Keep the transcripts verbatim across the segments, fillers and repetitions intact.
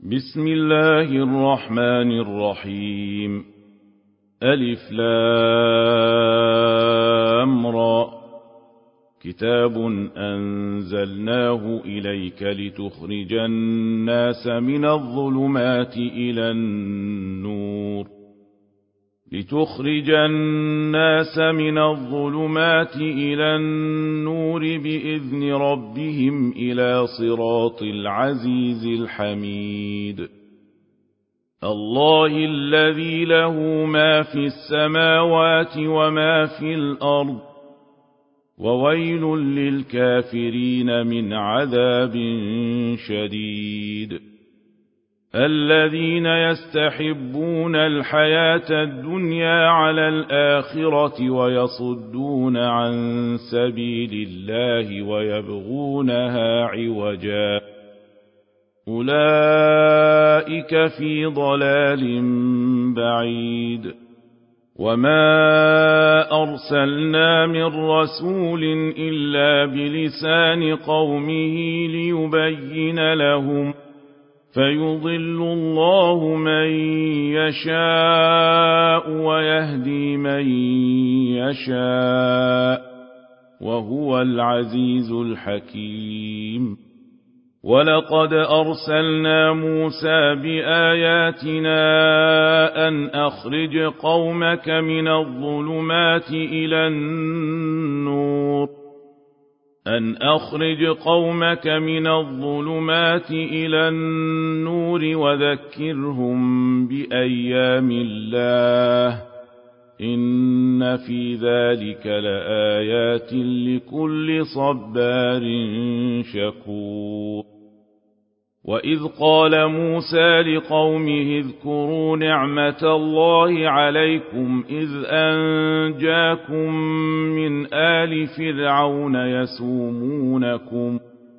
بسم الله الرحمن الرحيم. ألف لام را. كتاب أنزلناه إليك لتخرج الناس من الظلمات إلى النور لتخرج الناس من الظلمات إلى النور بإذن ربهم إلى صراط العزيز الحميد. الله الذي له ما في السماوات وما في الأرض، وويل للكافرين من عذاب شديد. الذين يستحبون الحياة الدنيا على الآخرة ويصدون عن سبيل الله ويبغونها عوجا، أولئك في ضلال بعيد. وما أرسلنا من رسول إلا بلسان قومه ليبين لهم، فيضل الله من يشاء ويهدي من يشاء، وهو العزيز الحكيم. ولقد أرسلنا موسى بآياتنا أن أخرج قومك من الظلمات إلى النور أن أخرج قومك من الظلمات إلى النور وذكرهم بأيام الله، إن في ذلك لآيات لكل صبار شكور. وإذ قال موسى لقومه اذكروا نعمة الله عليكم إذ أنجاكم من آل فرعون يسومونكم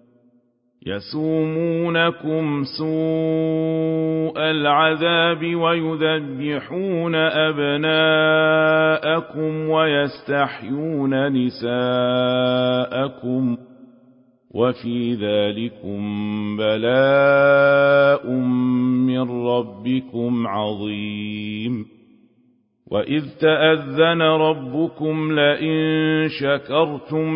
يسومونكم سوء العذاب ويذبحون أبناءكم ويستحيون نساءكم، وفي ذلكم بلاء من ربكم عظيم. وإذ تأذن ربكم لئن شكرتم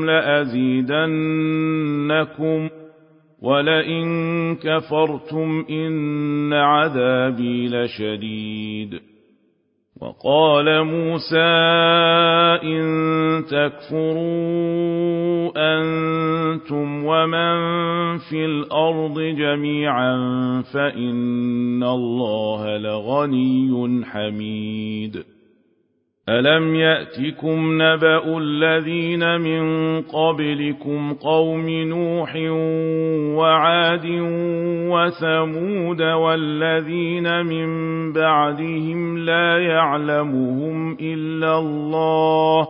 لأزيدنكم ولئن كفرتم إن عذابي لشديد. وقال موسى إن تكفروا أنتم ومن في الأرض جميعا فإن الله لغني حميد. ألم يأتكم نبأ الذين من قبلكم قوم نوح وعاد وثمود والذين من بعدهم لا يعلمهم إلا الله،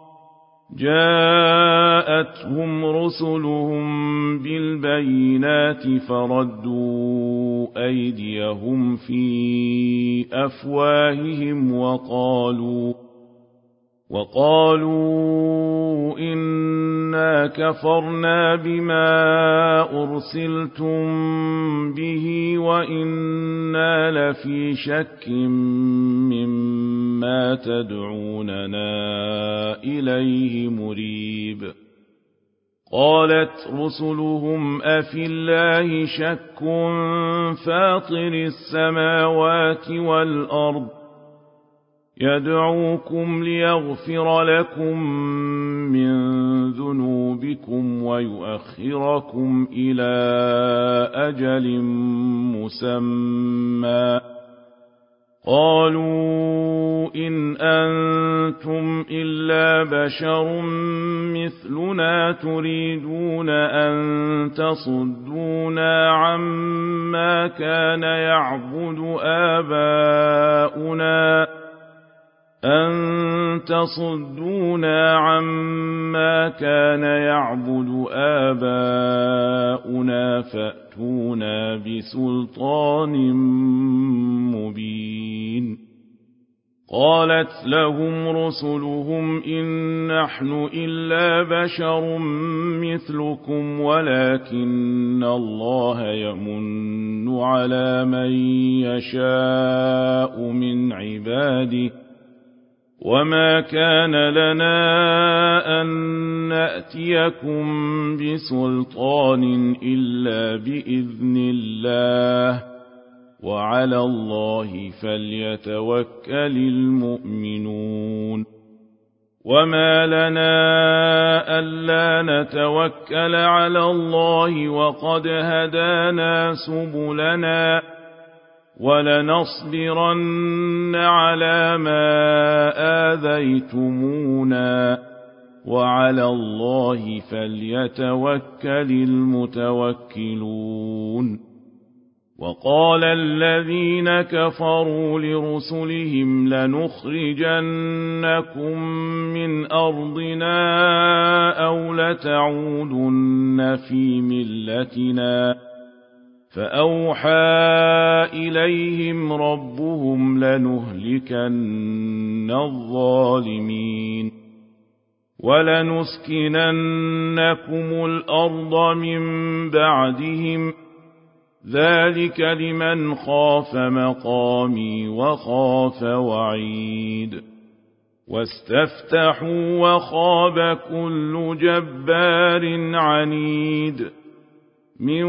جاءتهم رسلهم بالبينات فردوا أيديهم في أفواههم وقالوا وقالوا إنا كفرنا بما أرسلتم به وإنا لفي شك مما تدعوننا إليه مريب. قالت رسلهم أفي الله شك فاطر السماوات والأرض يدعوكم ليغفر لكم من ذنوبكم ويؤخركم إلى أجل مسمى، قالوا إن أنتم إلا بشر مثلنا تريدون أن تصدونا عما كان يعبد آباؤنا أن تصدونا عما كان يعبد آباؤنا فأتونا بسلطان مبين. قالت لهم رسلهم إن نحن إلا بشر مثلكم ولكن الله يمن على من يشاء من عباده وما كان لنا أن نأتيكم بسلطان إلا بإذن الله وعلى الله فليتوكل المؤمنون وما لنا ألا نتوكل على الله وقد هدانا سبلنا ولنصبرن على ما آذيتمونا وعلى الله فليتوكل المتوكلون وقال الذين كفروا لرسلهم لنخرجنكم من أرضنا أو لتعودن في ملتنا فأوحى إليهم ربهم لنهلكن الظالمين ولنسكننكم الأرض من بعدهم ذلك لمن خاف مقامي وخاف وعيد واستفتحوا وخاب كل جبار عنيد من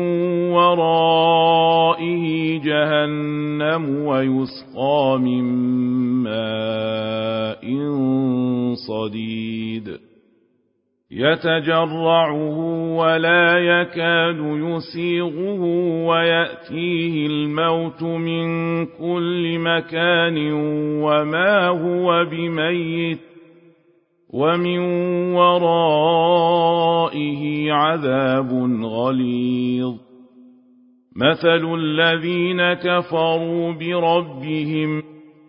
ورائه جهنم ويسقى من ماء صديد يتجرعه ولا يكاد يسيغه ويأتيه الموت من كل مكان وما هو بميت ومن ورائه عذاب غليظ مثل الذين كفروا بربهم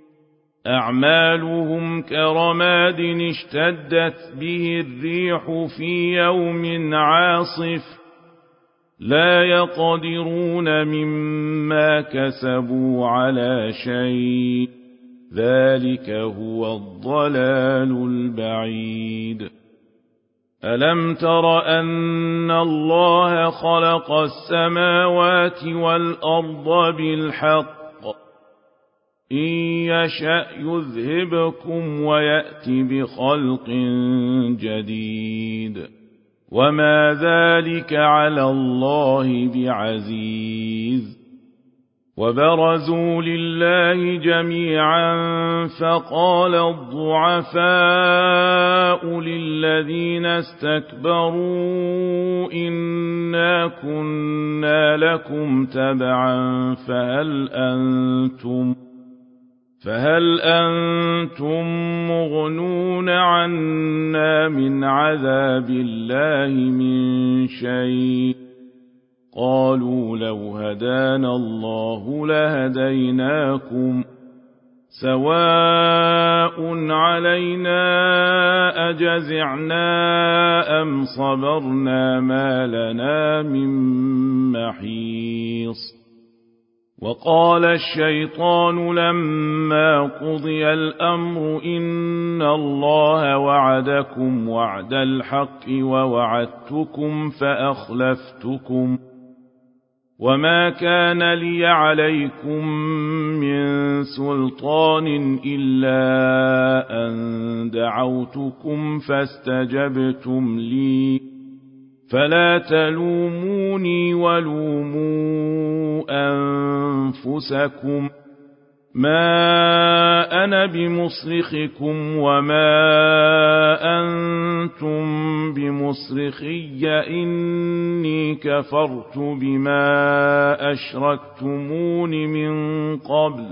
أعمالهم كرماد اشتدت به الريح في يوم عاصف لا يقدرون مما كسبوا على شيء ذلك هو الضلال البعيد ألم تر أن الله خلق السماوات والأرض بالحق إن يشأ يذهبكم ويأت بخلق جديد وما ذلك على الله بعزيز وبرزوا لله جميعا فقال الضعفاء للذين استكبروا إنا كنا لكم تبعا فهل أنتم فهل أنتم مغنون عنا من عذاب الله من شيء قالوا لو هدانا الله لهديناكم سواء علينا أجزعنا أم صبرنا ما لنا من محيص وقال الشيطان لما قضي الأمر إن الله وعدكم وعد الحق ووعدتكم فأخلفتكم وما كان لي عليكم من سلطان إلا أن دعوتكم فاستجبتم لي فلا تلوموني ولوموا أنفسكم ما أنا بمصرخكم وما أنتم بمصرخي إني كفرت بما أشركتمون من قبل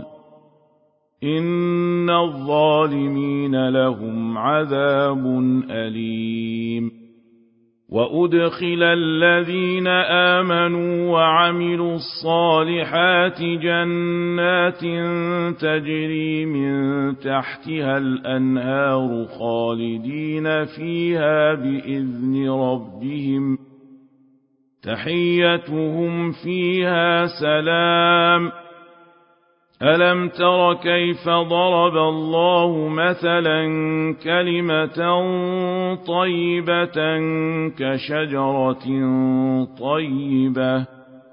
إن الظالمين لهم عذاب أليم وأدخل الذين آمنوا وعملوا الصالحات جنات تجري من تحتها الأنهار خالدين فيها بإذن ربهم تحيتهم فيها سلام ألم تر كيف ضرب الله مثلا كلمة طيبة كشجرة طيبة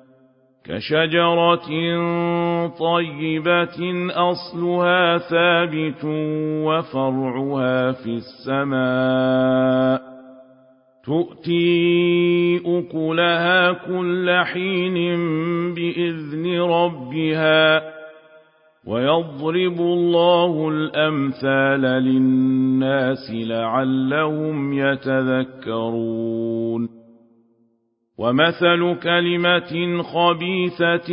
كشجرة طيبة أصلها ثابت وفرعها في السماء تؤتي أكلها كل حين بإذن ربها ويضرب الله الأمثال للناس لعلهم يتذكرون ومثل كلمة خبيثة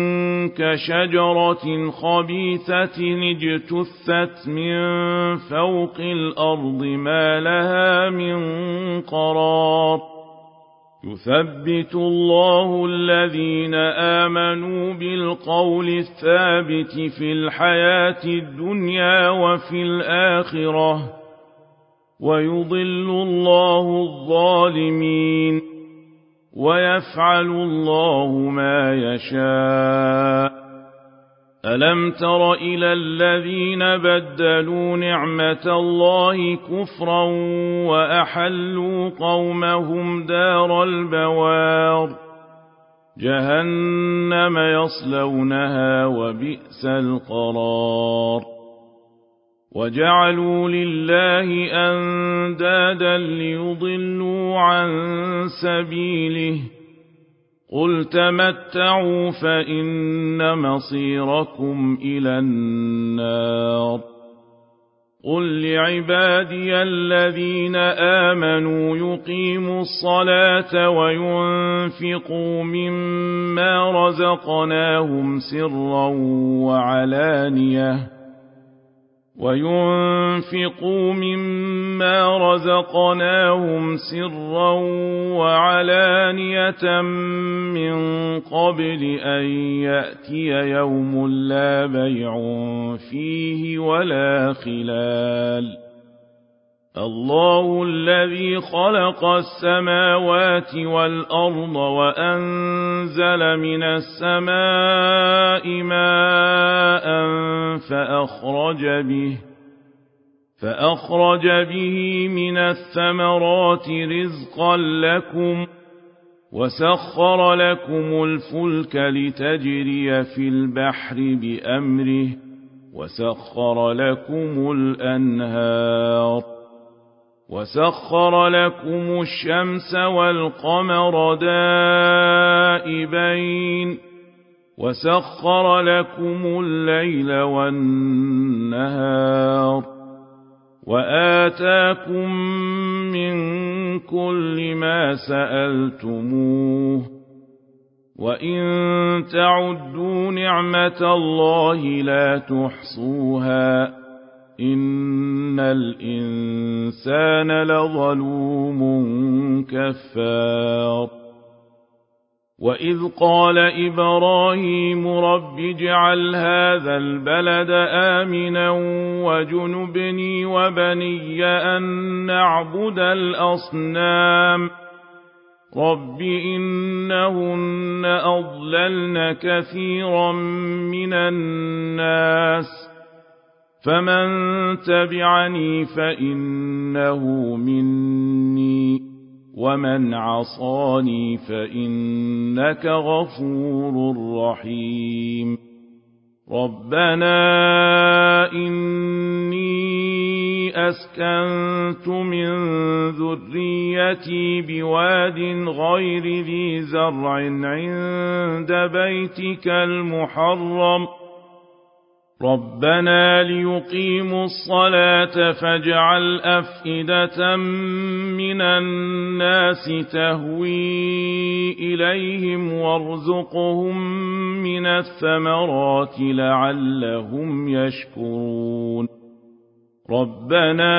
كشجرة خبيثة اجتثت من فوق الأرض ما لها من قرار يثبت الله الذين آمنوا بالقول الثابت في الحياة الدنيا وفي الآخرة ويضل الله الظالمين ويفعل الله ما يشاء ألم تر إلى الذين بدلوا نعمة الله كفرا وأحلوا قومهم دار البوار جهنم يصلونها وبئس القرار وجعلوا لله أندادا ليضلوا عن سبيله قل تمتعوا فإن مصيركم إلى النار قل لعبادي الذين آمنوا يقيموا الصلاة وينفقوا مما رزقناهم سرا وعلانية وينفقوا مما رزقناهم سرا وعلانية من قبل أن يأتي يوم لا بيع فيه ولا خلال الله الذي خلق السماوات والأرض وأنزل من السماء ماء فأخرج به فأخرج به من الثمرات رزقا لكم وسخر لكم الفلك لتجري في البحر بأمره وسخر لكم الأنهار وسخر لكم الشمس والقمر دائبين وسخر لكم الليل والنهار وآتاكم من كل ما سألتموه وإن تعدوا نعمة الله لا تحصوها إن الإنسان لظلوم كفار وإذ قال إبراهيم رب اجعل هذا البلد آمنا وجنبني وبني أن نعبد الأصنام رب إنهن أضللن كثيرا من الناس فمن تبعني فإنه مني ومن عصاني فإنك غفور رحيم ربنا إني أسكنت من ذريتي بواد غير ذي زرع عند بيتك المحرم ربنا ليقيموا الصلاة فاجعل أفئدة من الناس تهوي إليهم وارزقهم من الثمرات لعلهم يشكرون ربنا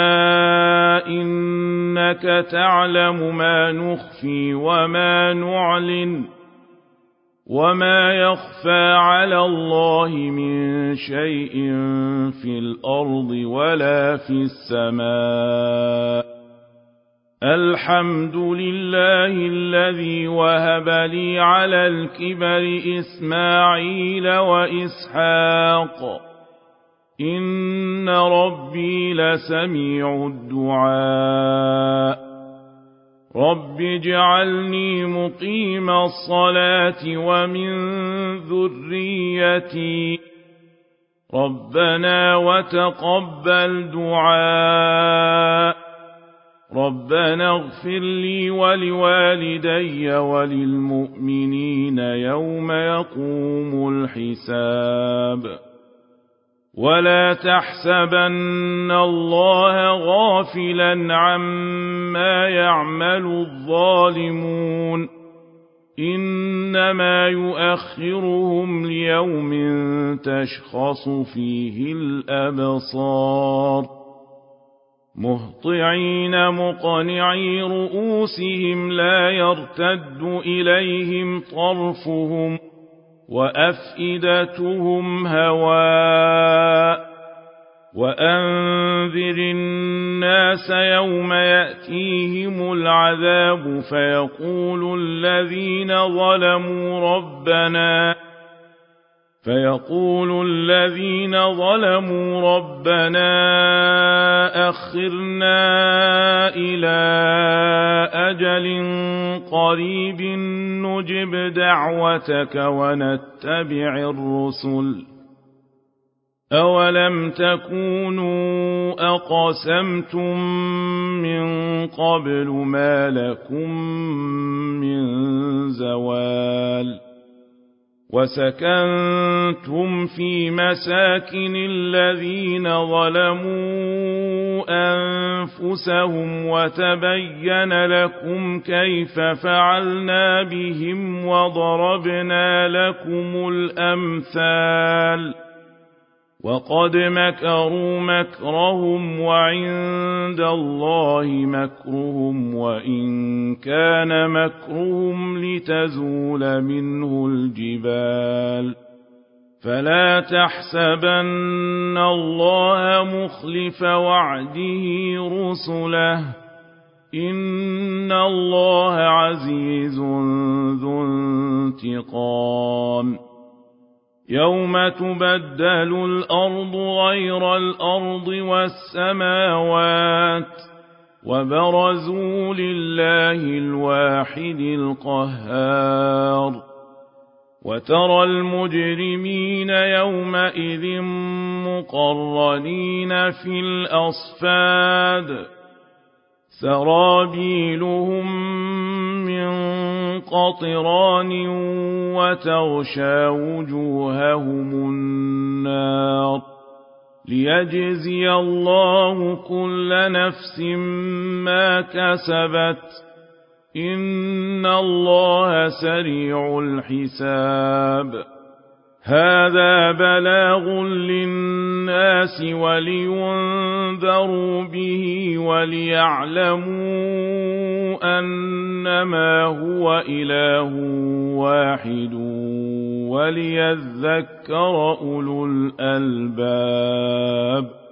إنك تعلم ما نخفي وما نعلن وما يخفى على الله من شيء في الأرض ولا في السماء الحمد لله الذي وهب لي على الكبر إسماعيل وإسحاق إن ربي لسميع الدعاء رب اجعلني مقيم الصلاة ومن ذريتي ربنا وتقبل دعاء ربنا اغفر لي ولوالدي وللمؤمنين يوم يقوم الحساب ولا تحسبن الله غافلا عما يعمل الظالمون إنما يؤخرهم ليوم تشخص فيه الأبصار مهطعين مقنعي رؤوسهم لا يرتد إليهم طرفهم وأفئدتهم هواء وأنذر الناس يوم يأتيهم العذاب فيقول الذين ظلموا ربنا فيقول الذين ظلموا ربنا أخرنا إلى أجل قريب نجب دعوتك ونتبع الرسل أولم تكونوا أقسمتم من قبل ما لكم من زوال وسكنتم في مساكن الذين ظلموا أنفسهم وتبين لكم كيف فعلنا بهم وضربنا لكم الأمثال وقد مكروا مكرهم وعند الله مكرهم وإن كان مكرهم لتزول منه الجبال فلا تحسبن الله مخلف وعده رسله إن الله عزيز ذو انتقام يوم تبدل الأرض غير الأرض والسماوات وبرزوا لله الواحد القهار وترى المجرمين يومئذ مقرنين في الأصفاد سرابيلهم من قطران وتغشى وجوههم النار ليجزي الله كل نفس ما كسبت إن الله سريع الحساب هذا بلاغ للناس ولينذروا به وليعلموا أنما هو إله واحد وليذكر أولو الألباب